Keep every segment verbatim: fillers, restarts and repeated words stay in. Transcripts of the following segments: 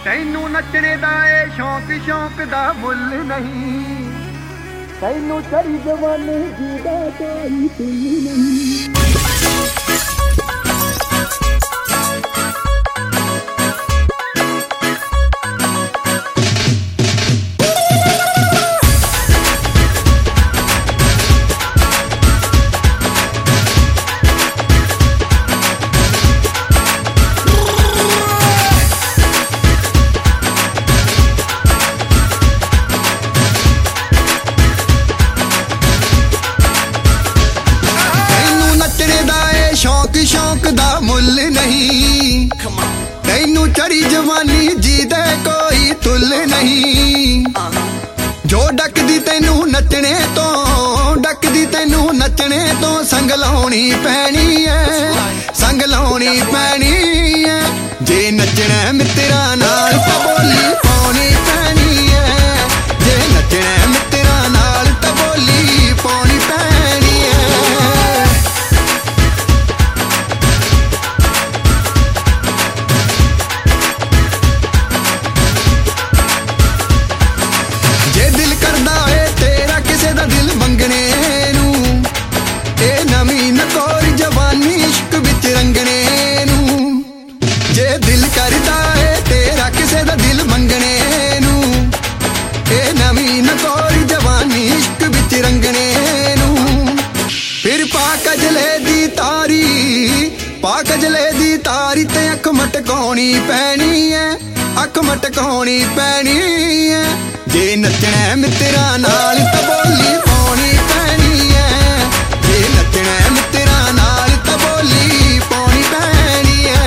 ਤੈਨੂੰ ਨੱਚਣੇ ਦਾ ਏ ਸ਼ੌਂਕ ਸ਼ੌਂਕ ਦਾ ਮੁੱਲ ਨਹੀਂ ਤੈਨੂੰ ਚੜੀ ਜਵਾਨੀ ਜੀਦਾ ਕੋਈ ਤੁੱਲ ਨਹੀਂ शौक दा मुल नहीं तैनू चढ़ी जवानी जी दे कोई तुल नहीं जो डकदी तैनू नचने तो डकदी तैनू नचने तो संग लाउणी पैनी है संग लाउणी पैनी है जे नचना मित्रा नाल तां बोली पाउणी पैनी है जे नचना मित्रा नाल तां बोली पाउणी पैनी है कजले दी तारी ते अख मटकाउणी पैनी है अख मटकाउणी पैनी है जे नचना मित्रा नाल तां बोली पाउणी पैनी है जे नचना मित्रा नाल तां बोली पाउणी पैनी है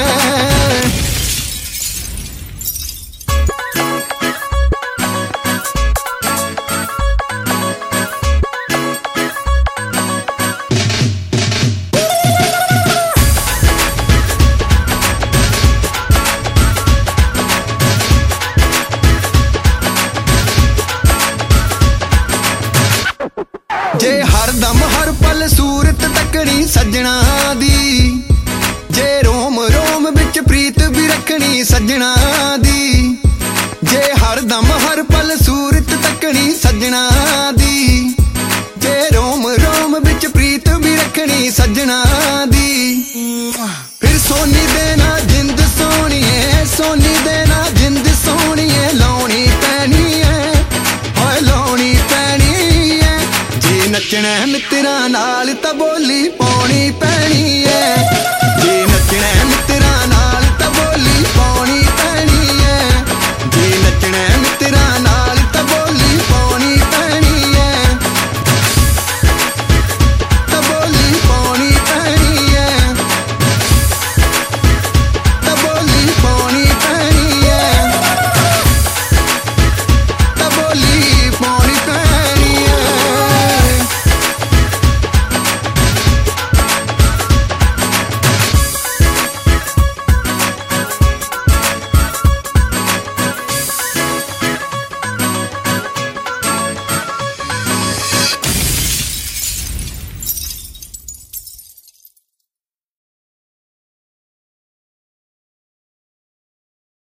जे हर दम हर पल सूरत तकनी सजना दी जे रोम रोम बिच प्रीत भी रखनी सजना दी जे हर दम हर पल सूरत तकनी सजना दी जे रोम रोम बिच प्रीत भी रखनी सजना दी फिर सोनी देना जिंद सोनी है सोनी देना जिंद सोनी है लाउणी पैनी है होए लाउणी पैनी नचना मित्रा नाल तां बोली पाउणी पैनी है।